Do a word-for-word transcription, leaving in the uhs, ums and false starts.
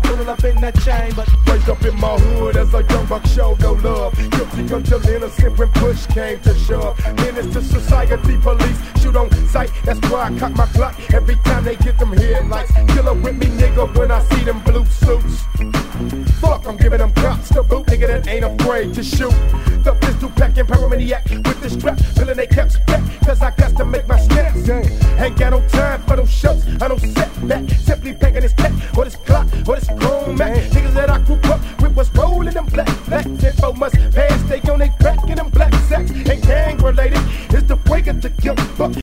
total up in that chain, but raised up in my hood as a young buck, show no love. Guilty until innocent when push came to shove. Menace to society, police shoot on sight. That's why I cock my Glock every time they get them headlights. Killer with me, nigga, when I see them blue suits. Fuck, I'm giving them cops the boot, nigga that ain't afraid to shoot. The pistol packing pyromaniac with this strap, filling they caps back, cause I got to make my steps. Ain't got no time for those shows, I don't set back. Simply packing this tech, or this clock, or this chrome Mac. Niggas that I grew up with was rolling them black, black. Tempo must pass, stay on they back in them black sacks. Ain't gang related, it's the break of the guilt.